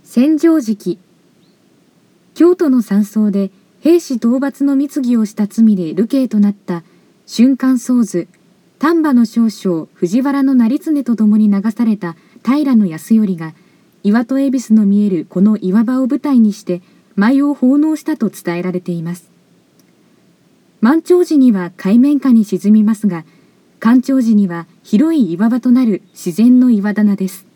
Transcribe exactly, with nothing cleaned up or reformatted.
千畳敷。京都の山荘で兵士討伐の密議をした罪で流刑となった春官僧図丹波の少将藤原成経と共に流された平康頼が岩戸恵比寿の見えるこの岩場を舞台にして舞を奉納したと伝えられています。満潮時には海面下に沈みますが、干潮時には広い岩場となる自然の岩棚です。